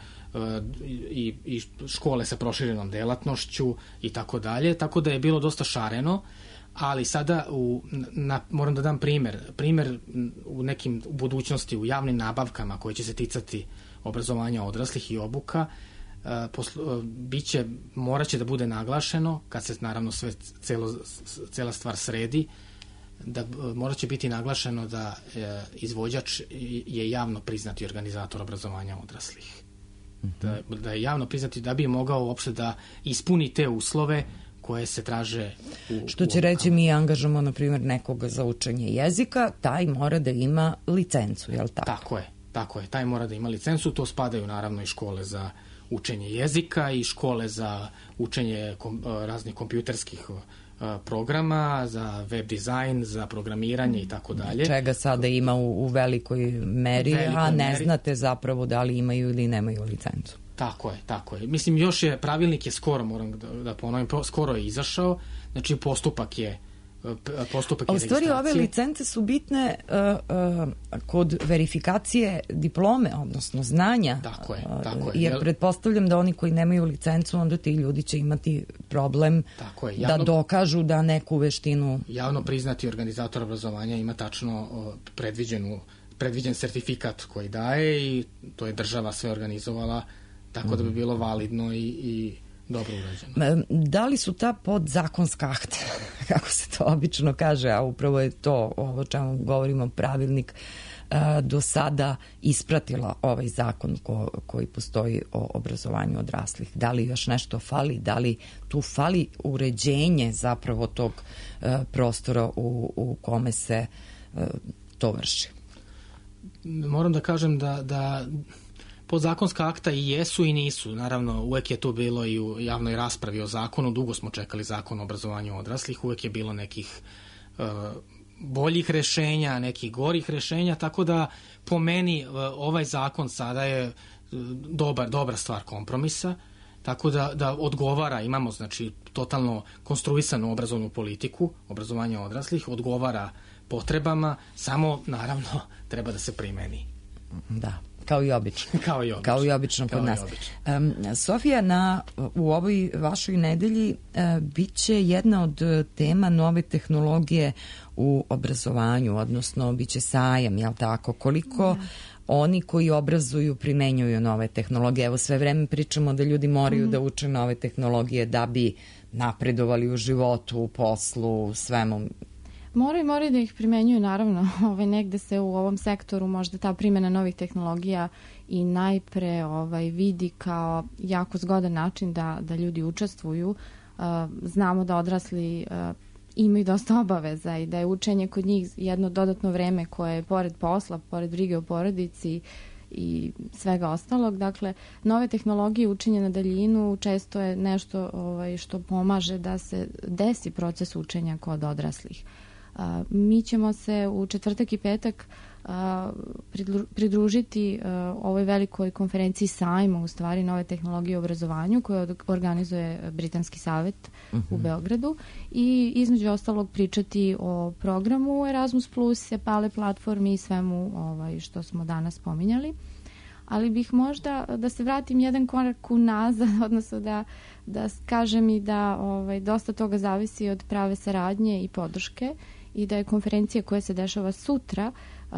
i, i škole sa proširenom delatnošću i tako dalje, tako da je bilo dosta šareno, ali sada u, na, moram da dam primer, primer u nekim u budućnosti u javnim nabavkama koje će se ticati obrazovanja odraslih i obuka, Poslu, biće, morat će da bude naglašeno, kad se naravno sve, celo, cela stvar sredi, da morat će biti naglašeno da e, izvođač je javno priznati organizator obrazovanja odraslih. Mm-hmm. Da, da je javno priznati da bi mogao uopšte da ispuni te uslove koje se traže u, što će u reći mi angažamo, na primjer, nekoga za učenje jezika, taj mora da ima licencu, je li tako? Tako je, tako je, taj mora da ima licencu, to spadaju naravno i škole za učenje jezika i škole za učenje kom, raznih kompjuterskih programa, za web dizajn, za programiranje i tako dalje. Čega sada ima u, u velikoj meri, velikoj a ne meri. Znate zapravo da li imaju ili nemaju licencu. Tako je, tako je. Mislim, još je, pravilnik je skoro, moram da, da ponovim, skoro je izašao, znači postupak je postupak a je u stvari ove licence su bitne uh, uh, kod verifikacije diplome, odnosno znanja. Tako je, tako je. Jer Jel... pretpostavljam da oni koji nemaju licencu, onda ti ljudi će imati problem je, javno, da dokažu da neku veštinu... Javno priznati organizator obrazovanja ima tačno uh, predviđenu, predviđen sertifikat koji daje i to je država sve organizovala, tako mm. da bi bilo validno i... i dobro urađeno. Da li su ta podzakonska akta, kako se to obično kaže, a upravo je to o čemu govorimo, pravilnik, do sada ispratila ovaj zakon ko, koji postoji o obrazovanju odraslih? Da li još nešto fali? Da li tu fali uređenje zapravo tog prostora u, u kome se to vrši? Moram da kažem da, da podzakonska akta i jesu i nisu. Naravno, uvek je to bilo i u javnoj raspravi o zakonu. Dugo smo čekali zakon o obrazovanju odraslih. Uvek je bilo nekih uh, boljih rešenja, nekih gorih rešenja, tako da po meni uh, ovaj zakon sada je uh, dobar, dobra stvar kompromisa, tako da, da odgovara, imamo znači totalno konstruisanu obrazovnu politiku, obrazovanja odraslih, odgovara potrebama, samo naravno treba da se primeni. Da. Kao i obično. Kao i obično. Kao i obično kod nas. Um, Sofija, na, u ovoj vašoj nedelji uh, bit će jedna od tema nove tehnologije u obrazovanju, odnosno bit će sajam, jel tako? Koliko mm. oni koji obrazuju primenjuju nove tehnologije? Evo, sve vreme pričamo da ljudi moraju mm. da uče nove tehnologije da bi napredovali u životu, u poslu, u svemu. Moraju, moraju da ih primenjuju, naravno. Ovaj, negde se u ovom sektoru možda ta primjena novih tehnologija i najpre ovaj, vidi kao jako zgodan način da, da ljudi učestvuju. Uh, znamo da odrasli uh, imaju dosta obaveza i da je učenje kod njih jedno dodatno vreme koje je pored posla, pored brige o porodici i svega ostalog. Dakle, nove tehnologije, učenje na daljinu često je nešto ovaj, što pomaže da se desi proces učenja kod odraslih. Uh, mi ćemo se u četvrtak i petak uh, pridružiti uh, ovoj velikoj konferenciji sajma, u stvari nove tehnologije u obrazovanju koju organizuje Britanski savet uh-huh. u Beogradu i između ostalog pričati o programu Erasmus plus, EPALE platformi i svemu ovaj, što smo danas spominjali. Ali bih možda da se vratim jedan korak unazad, odnosno da, da kažem i da ovaj, dosta toga zavisi od prave saradnje i podrške i da je konferencija koja se dešava sutra uh,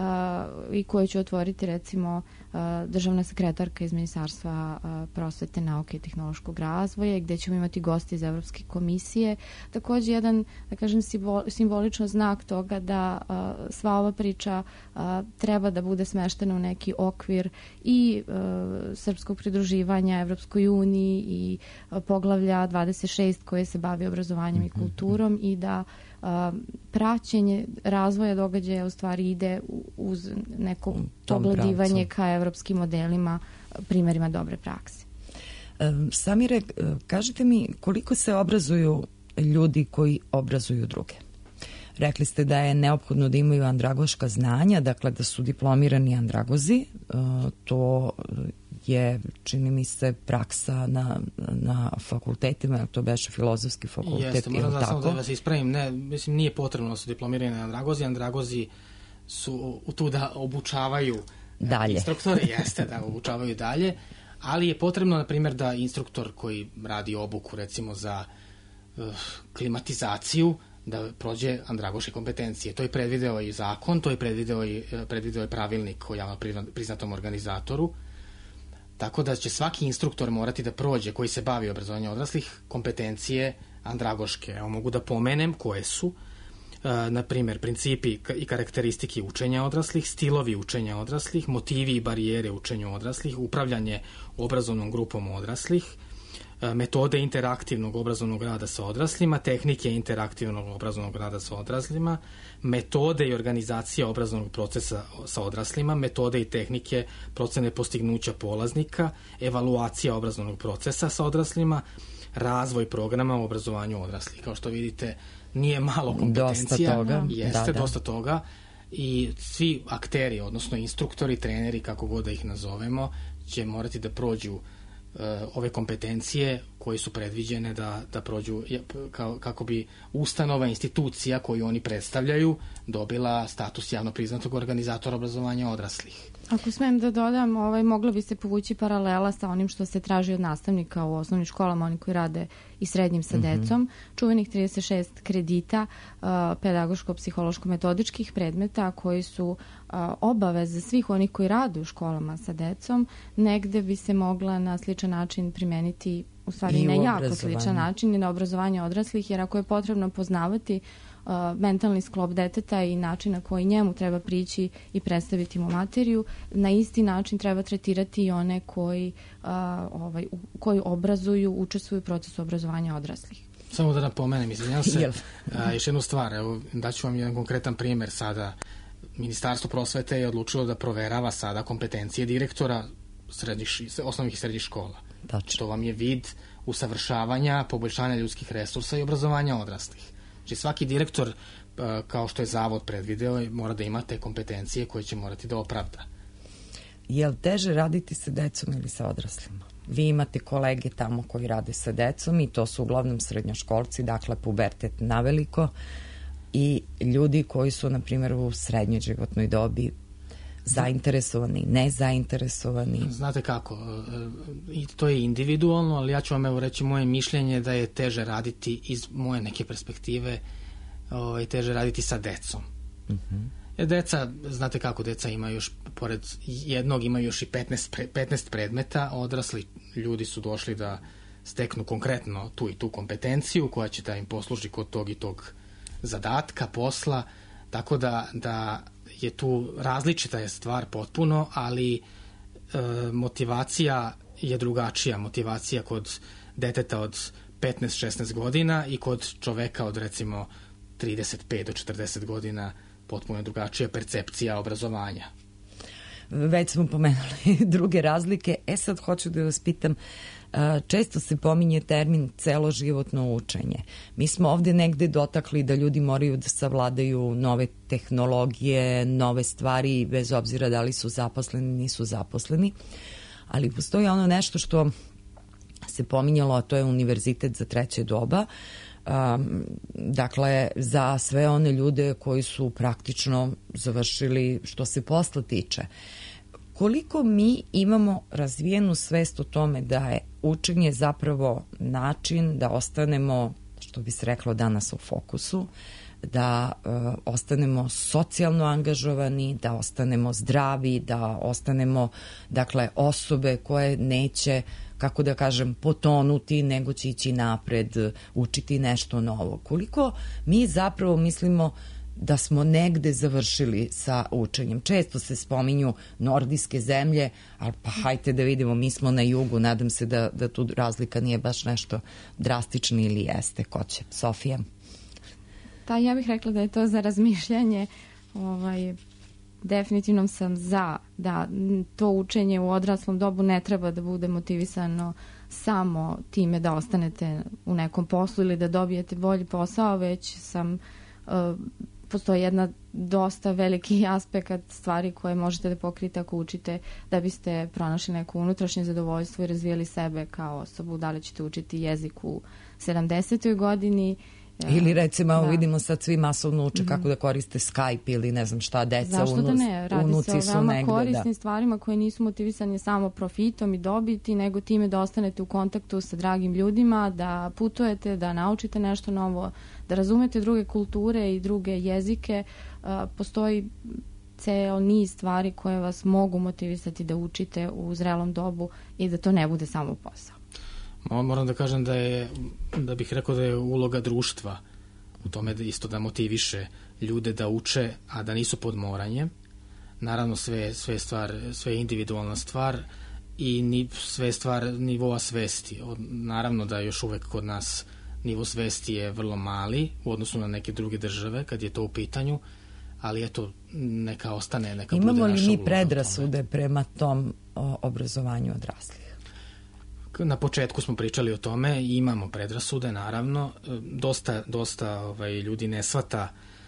i koju će otvoriti recimo uh, državna sekretarka iz Ministarstva uh, prosvete, nauke i tehnološkog razvoja, gde ćemo imati gosti iz Evropske komisije. Takođe jedan, da kažem, simbol, simboličan znak toga da uh, sva ova priča uh, treba da bude smeštena u neki okvir i uh, srpskog pridruživanja Evropskoj uniji i uh, poglavlja dvadeset šest koje se bavi obrazovanjem i kulturom i da Uh, praćenje razvoja događaja u stvari ide uz neko pogledivanje ka evropskim modelima, primjerima dobre prakse. Um, Samire, kažite mi koliko se obrazuju ljudi koji obrazuju druge? Rekli ste da je neophodno da imaju andragoška znanja, dakle da su diplomirani andragozi. Uh, to je, čini mi se, praksa na, na fakultetima, to beše filozofski fakultet. Jeste, moram da samo da vas ispravim, ne, mislim, nije potrebno da su diplomirani andragozi, andragozi su tu da obučavaju dalje. Instruktore, jeste da obučavaju dalje, ali je potrebno, na primjer, da instruktor koji radi obuku, recimo, za uh, klimatizaciju, da prođe andragoške kompetencije. To je predvideo i zakon, to je predvideo i, predvideo i pravilnik o javno priznatom organizatoru. Tako da će svaki instruktor morati da prođe, koji se bavi obrazovanjem odraslih, kompetencije andragoške. Evo, mogu da pomenem koje su, e, na primjer, principi i karakteristike učenja odraslih, stilovi učenja odraslih, motivi i barijere učenja odraslih, upravljanje obrazovnom grupom odraslih, e, metode interaktivnog obrazovnog rada sa odraslima, tehnike interaktivnog obrazovnog rada sa odraslima, metode i organizacija obrazovnog procesa sa odraslima, metode i tehnike procene postignuća polaznika, evaluacija obrazovnog procesa sa odraslima, razvoj programa u obrazovanju odraslih. Kao što vidite, nije malo kompetencija. Dosta toga. Jeste, da, da. dosta toga. I svi akteri, odnosno instruktori, treneri, kako god da ih nazovemo, će morati da prođu ove kompetencije koje su predviđene da, da prođu kao, kako bi ustanova, institucija koju oni predstavljaju dobila status javno priznatog organizatora obrazovanja odraslih. Ako smem da dodam, ovaj, moglo bi se povući paralela sa onim što se traži od nastavnika u osnovnim školama, oni koji rade i srednjim sa mm-hmm. decom, čuvenih trideset šest kredita uh, pedagoško-psihološko-metodičkih predmeta koji su uh, obaveze svih onih koji rade u školama sa decom, negde bi se mogla na sličan način primeniti, u stvari I na jako sličan način i na obrazovanje odraslih, jer ako je potrebno poznavati uh, mentalni sklop deteta i način na koji njemu treba prići i predstaviti mu materiju, na isti način treba tretirati i one koji, uh, ovaj, koji obrazuju, učestvuju u procesu obrazovanja odraslih. Samo da napomenem, izvinjam se, a, još jednu stvar, evo, daću vam jedan konkretan primjer sada. Ministarstvo prosvete je odlučilo da proverava sada kompetencije direktora srednjih, osnovnih i srednjih škola. Tačno. To vam je vid usavršavanja, poboljšanja ljudskih resursa i obrazovanja odraslih. Znači svaki direktor, kao što je zavod predvideo, mora da ima te kompetencije koje će morati da opravda. Je li teže raditi sa decom ili sa odraslima? Vi imate kolege tamo koji rade sa decom i to su uglavnom srednjoškolci, dakle pubertet naveliko, i ljudi koji su, na primjer, u srednjoj životnoj dobi zainteresovani, nezainteresovani. Znate kako, i to je individualno, ali ja ću vam evo reći moje mišljenje da je teže raditi iz moje neke perspektive, ovaj, teže raditi sa decom. Uh-huh. Jer deca, znate kako, deca imaju još, pored jednog imaju još i petnaest, petnaest predmeta, odrasli ljudi su došli da steknu konkretno tu i tu kompetenciju koja će da im posluži kod tog i tog zadatka, posla, tako da, da je tu različita je stvar potpuno, ali e, motivacija je drugačija. Motivacija kod deteta od petnaest šesnaest godina i kod čoveka od recimo trideset pet do četrdeset godina potpuno je drugačija percepcija obrazovanja. Već smo pomenuli druge razlike. E sad hoću da vas pitam, često se pominje termin celoživotno učenje. Mi smo ovde negde dotakli da ljudi moraju da savladaju nove tehnologije, nove stvari, bez obzira da li su zaposleni, nisu zaposleni, ali postoji ono nešto što se pominjalo, a to je univerzitet za treće doba. Um, dakle, za sve one ljude koji su praktično završili što se posla tiče. Koliko mi imamo razvijenu svest o tome da je učenje zapravo način da ostanemo, što bi se reklo danas, u fokusu, da uh, ostanemo socijalno angažovani, da ostanemo zdravi, da ostanemo, dakle, osobe koje neće, kako da kažem, potonuti, nego će ići napred, učiti nešto novo. Koliko mi zapravo mislimo da smo negde završili sa učenjem? Često se spominju nordijske zemlje, ali pa hajte da vidimo, mi smo na jugu, nadam se da, da tu razlika nije baš nešto drastična ili jeste. Ko će? Sofija? Pa ja bih rekla da je to za razmišljanje. Ovaj, definitivno sam za da to učenje u odraslom dobu ne treba da bude motivisano samo time da ostanete u nekom poslu ili da dobijete bolji posao, već sam uh, postoji jedna dosta veliki aspekt stvari koje možete da pokrijete ako učite da biste pronašli neko unutrašnje zadovoljstvo i razvijali sebe kao osobu. Da li ćete učiti jezik u sedamdesetoj godini, ili recimo, da. Vidimo sad svi masovno uče mm-hmm. kako da koriste Skype ili ne znam šta, deca. Zašto unus, da ne? Radi se o veoma negde, korisnim da. stvarima koje nisu motivisane samo profitom i dobiti, nego time da ostanete u kontaktu sa dragim ljudima, da putujete, da naučite nešto novo, da razumete druge kulture i druge jezike. Uh, postoji ceo niz stvari koje vas mogu motivisati da učite u zrelom dobu i da to ne bude samo posao. Moram da kažem da je, da bih rekao da je uloga društva u tome da isto da motiviše ljude da uče, a da nisu pod moranjem. Naravno, sve, sve, stvar, sve je individualna stvar i ni, sve stvar nivoa svesti. Od, naravno da još uvek kod nas nivo svesti je vrlo mali u odnosu na neke druge države kad je to u pitanju, ali eto, neka ostane, neka Imamo bude naša uloga. Imamo li mi predrasude prema tom o, obrazovanju odraslih? Na početku smo pričali o tome i imamo predrasude, naravno. Dosta, dosta ovaj, ljudi ne shvata,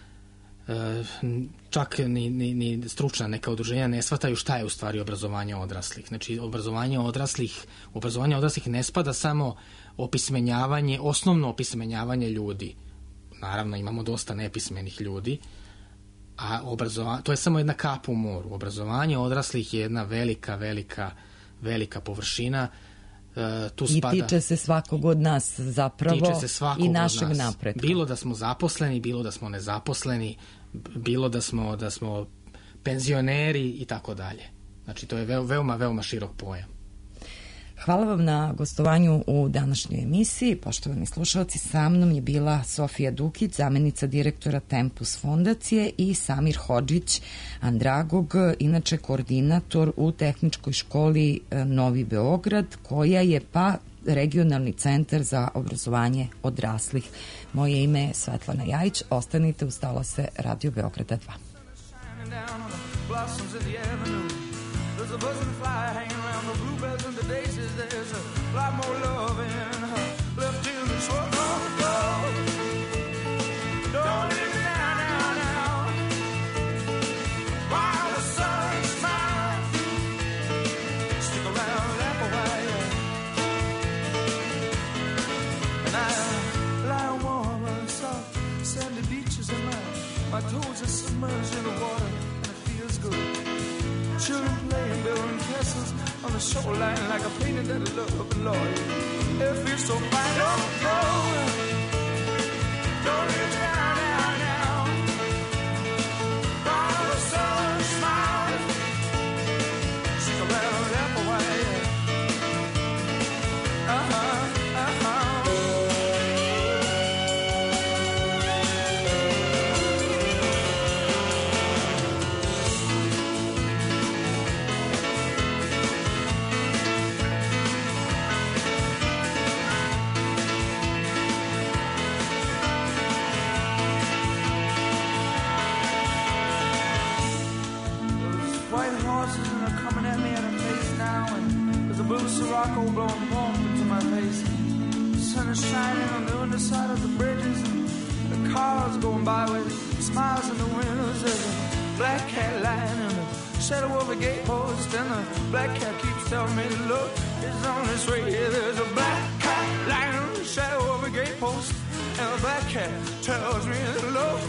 čak ni, ni, ni stručna neka udruženja ne shvataju šta je u stvari obrazovanje odraslih. Znači, obrazovanje odraslih, obrazovanje odraslih ne spada samo opismenjavanje, osnovno opismenjavanje ljudi. Naravno, imamo dosta nepismenih ljudi, a obrazovanje, to je samo jedna kap u moru. Obrazovanje odraslih je jedna velika, velika, velika površina. Uh, tu I spada, tiče se svakog od nas zapravo tiče se svakog i našeg od nas. napretka. Bilo da smo zaposleni, bilo da smo nezaposleni, bilo da smo, da smo penzioneri i tako dalje. Znači, to je veoma, veoma širok pojam. Hvala vam na gostovanju u današnjoj emisiji. Poštovani slušalci, sa mnom je bila Sofija Dukić, zamenica direktora Tempus fondacije, i Samir Hodžić Andragog, inače koordinator u Tehničkoj školi Novi Beograd, koja je pa regionalni centar za obrazovanje odraslih. Moje ime je Svetlana Jajić. Ostanite uz talase Radio Beograda dva. There's a buzzing fly hanging around the bluebells and the daisies. There's a lot more love in her left in this world. Don't go, don't leave me now, now, now. While the sun smiles, stick around, laugh a while. And I lie warm and soft, sandy beaches and my, my toes are submerged in the water, and it feels good. Children playing, building castles on the shoreline like a painting that I love, Lord. It feels so fine. Don't go, don't leave me now, now, now. While the sun smiles, stick around, laugh a while. Uh-huh, uh-huh. charcoal blowing warm into my face. The sun is shining on the underside of the bridges, and the cars going by with smiles in the windows. There's a black cat lying in the shadow of a gatepost, and the black cat keeps telling me to look, it's on its way. There's a black cat lying in the shadow of a gatepost, and the black cat tells me to look,